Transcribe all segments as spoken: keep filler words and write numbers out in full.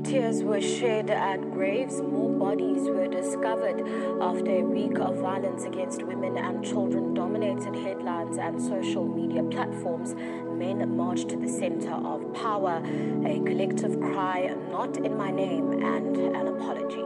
Tears were shed at graves. More bodies were discovered after a week of violence against women and children dominated headlines and social media platforms. Men marched to the center of power, a collective cry, not in my name, and an apology.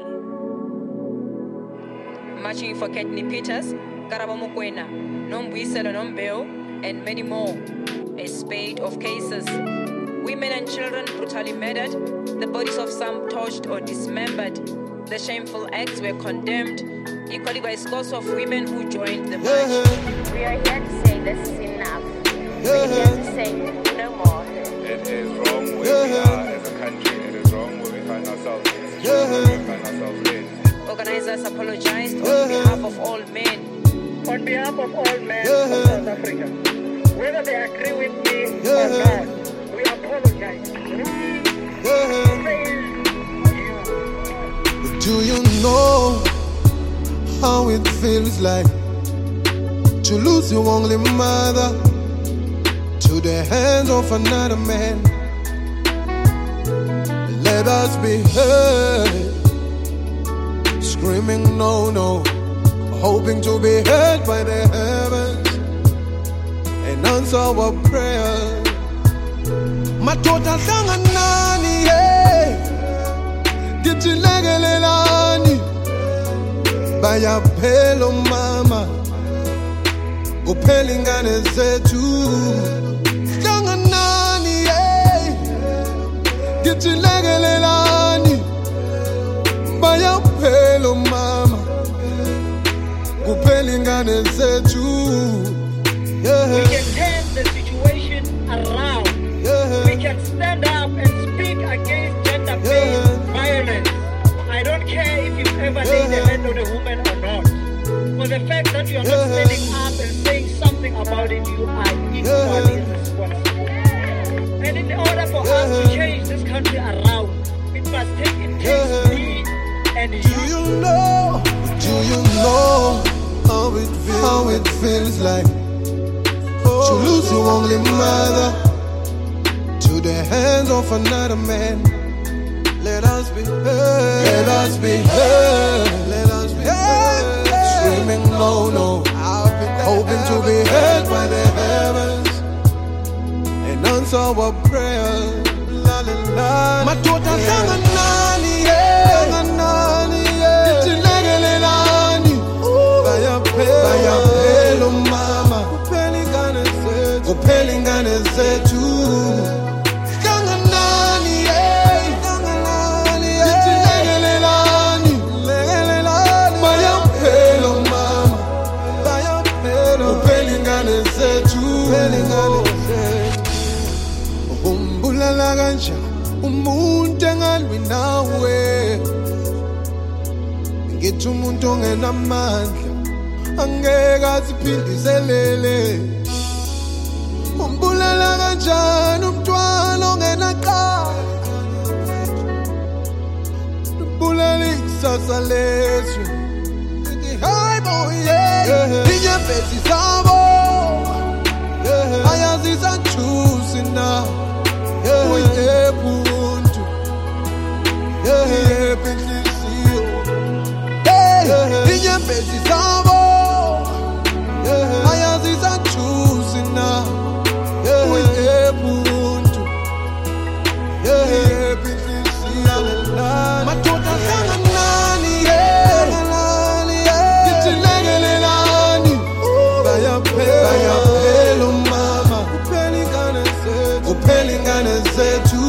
Marching for Ketni Peters, Karabo Mokoena, Nombwiselo Nombeo, and many more. A spate of cases. Women and children brutally murdered, the bodies of some torched or dismembered. The shameful acts were condemned, equally by scores of women who joined the march. We are here to say this is enough. We are here to say no more. It is wrong where we are as a country. It is wrong where we find ourselves. It is wrong where we find ourselves in. Organizers apologized on behalf of all men. On behalf of all men of South Africa, whether they agree with me or not, we apologize. Do you know how it feels like to lose your only mother to the hands of another man? Let us be heard, screaming no, no, hoping to be heard by the heavens and answer our prayers. Matota sanga nani, hey, gichilegelelani, baya pelo mama, upeli ngane zetu. Sanga nani, hey, gichilegelelani, baya pelo mama, upeli ngane zetu. Yeah. We can turn the situation around. We can stand up and speak against gender-based violence. I don't care if you've ever laid a hand on a woman or not. For the fact that you are not standing up and saying something about it, you are equally responsible. And in order for us to change this country around, it must take intense me and you. Do you know, do you know how it feels, how it feels like to lose your only mother to the hands of another man? Let us be heard, let us be heard, let us be heard, screaming no, no, hoping to be heard by the heavens and answer our prayers. La la la. Matota sanga nani, sanga nani, gichilegelelani, baya pelo, baya pelo mama, upeli ngane zetu, upeli ngane zetu. Sanga nani, sanga nani, gichilegelelani, legelelani, baya pelo mama, baya pelo, upeli ngane zetu, upeli ngane zetu. Umbulala kanja umuntu engalwi nawe, ngithi umuntu ongenamandla angeke aziphindiselele. Umbulala kanjani umntwana ongenaqala, umbulala ikusasa leswe. Ngithi hayi bo yeah, inyembezi zabo ayazisathusi na. Uyephi umuntu, yephi inhliziyo, inyembezi zabo ayazisathusi na. Uyephi umuntu, yephi inhliziyo. Matota sanga nani, gichilegelelani, baya pelo mama, upeli ngane zetu, upeli ngane zetu.